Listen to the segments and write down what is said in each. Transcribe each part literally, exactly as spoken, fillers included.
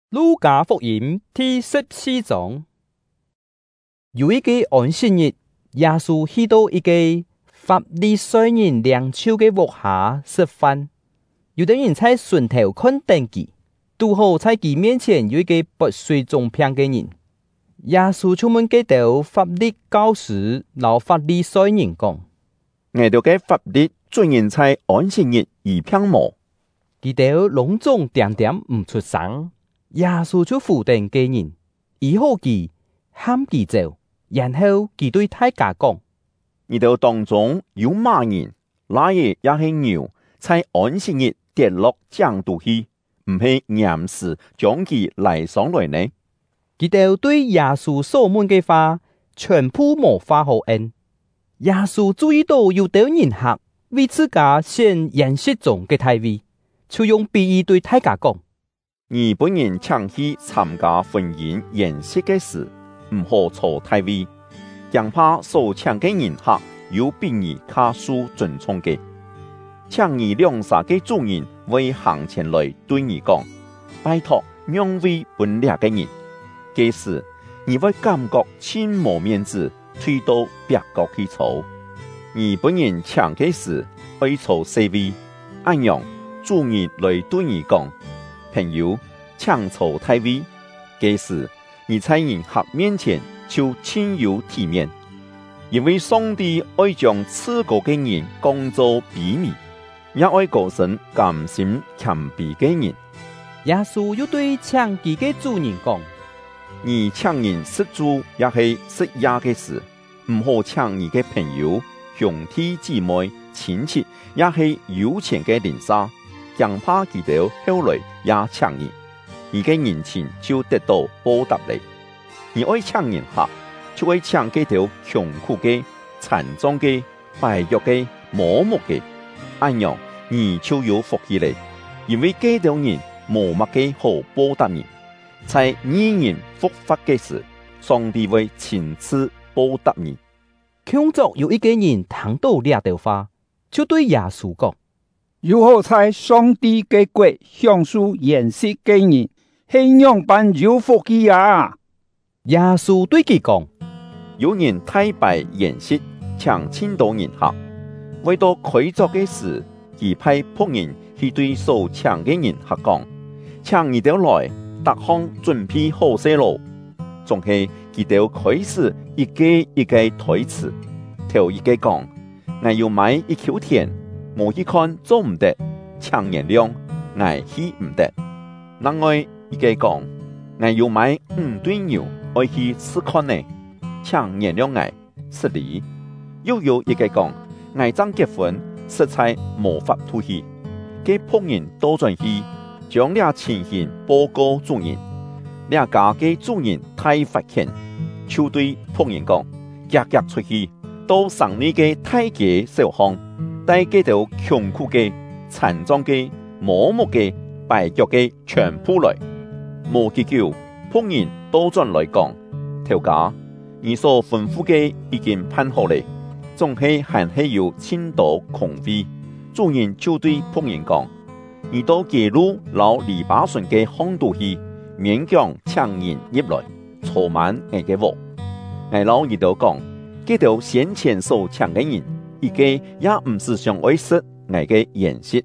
路加福音第十四章。有一個安息日，耶穌去到一個法利賽人領袖嘅屋下食飯。有啲人在船頭看定佢，拄好在佢面前有一個拔水中病嘅人。耶穌出門嘅到法律教師老法利賽人講： 我哋嘅法律專人在安息日而偏無。 佢哋攏總點點唔出聲。耶穌就扶定嘅人，醫好佢，喊佢走，然後佢對大家講： 你哋當中有馬人，那嘢也係牛，在安息日跌落江度去，唔係嚴時將佢來上來呢？ 佢哋對耶穌所問嘅話，全部無法可應。耶穌注意到有啲人客為自家先宴席中嘅大位，就用比喻對大家講： 你本人請去參加婚宴宴席嘅時，唔好坐大位，驚怕所請嘅人客有比你卡數尊重嘅。請你兩三個主人為行前來對你講：拜託讓位本倆嘅人。這時你會感覺千無面子，退到別國去坐。你本人請嘅時，可以坐四位，按樣主人來對你講：朋友，請坐大位。這時你在人客面前就親有體面，因為上帝愛將賜過嘅人講做比美，也愛個神甘心謙卑嘅人。 耶穌又對請佢嘅主人講： 你請人食住也係食嘢嘅事，唔好請你嘅朋友、兄弟姊妹、親戚，也係有錢嘅鄰舍，驚怕佢哋後來也請你，你嘅人情就得到報答你。你愛請人客，就愛請嗰條窮苦嘅、殘障嘅、敗弱嘅、麻木嘅，按樣你就有福氣嚟，因為嗰條人冇乜嘅好報答你。在義人復發嘅時，上帝會親自報答你。 空中有一個人聽到呢條話，就對耶穌講： 如何在上帝嘅國享受宴席嘅人，係樣般有福氣啊！ 耶穌對佢講： 有人大擺宴席，請千多人客，為到開桌嘅時，佢派僕人去對所請嘅人客講：請你哋來。特項準備好些咯，仲係佢哋開始一個一個台詞。頭一個講：我要買一口田，我去看做唔得，請原諒，我去唔得。另外一個講：我要買五對牛，我去試看呢，請原諒我，失禮。又有一個講：我正結婚，實在無法吐氣，嘅僕人多轉去。將倆情形報告主人，倆家嘅主人太發現，就對僕人講：夾夾出去，到城裏嘅大街小巷，帶幾條窮苦嘅、殘障嘅、麻木嘅、敗腳嘅全部來。無幾久，僕人倒轉來講：條家，你所吩咐嘅已經辦好了，仲係還係有千多空位。主人就對僕人講：你到街路老籬笆順嘅巷度去，勉強請人入來，坐滿我嘅屋。我老二度講，這條先前所請嘅人，一個也唔是想愛食我嘅宴席。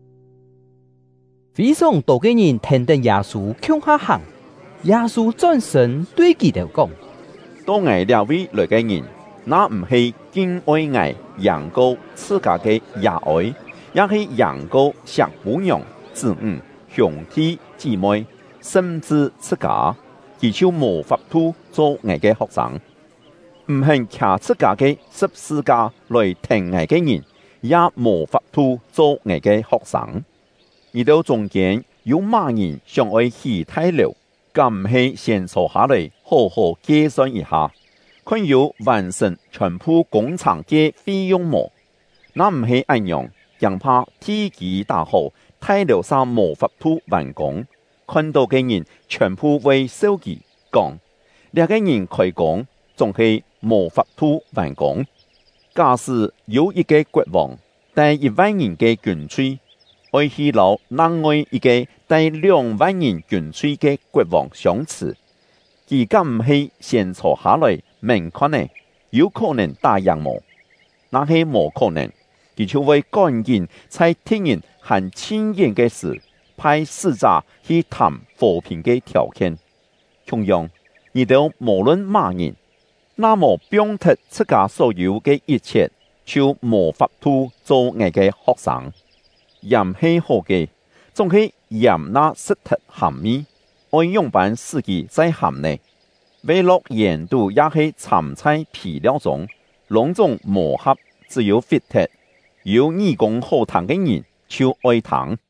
非常多嘅人聽到耶穌向下行，耶穌轉身對佢哋講： 到我兩位來嘅人，那唔係敬愛我養高自家嘅野愛。也係養過小姑娘、子女、兄弟姊妹，甚至自家，佢就無法度做我嘅學生。唔係騎自家嘅十字架來聽我嘅人，也無法度做我嘅學生。而到中間有馬人想愛起太樓，咁唔係先坐下來好好計算一下，看有完成全部工程嘅費用冇？那唔係按樣。驚怕天機大好，太樓上無法度完工，看到嘅人全部為手機講，兩個人開工，仲係無法度完工。假使有一個國王帶一萬人嘅軍隊， 愛去老另外一個帶兩萬人軍隊嘅國王相持，佢敢唔係先坐下來明看呢？有可能打贏無？那係無可能，佢就會趕緊在敵人還親近嘅時，派使者去談和平嘅條件。同樣，你哋無論乜人，那麼標出自家所有嘅一切，就無法度做我嘅學生。鹽係好嘅，總係鹽那實質含義，愛用版自己在含內。為落鹽度也係摻在皮料中，兩種磨合，只有fit 有義工好談嘅人就愛談。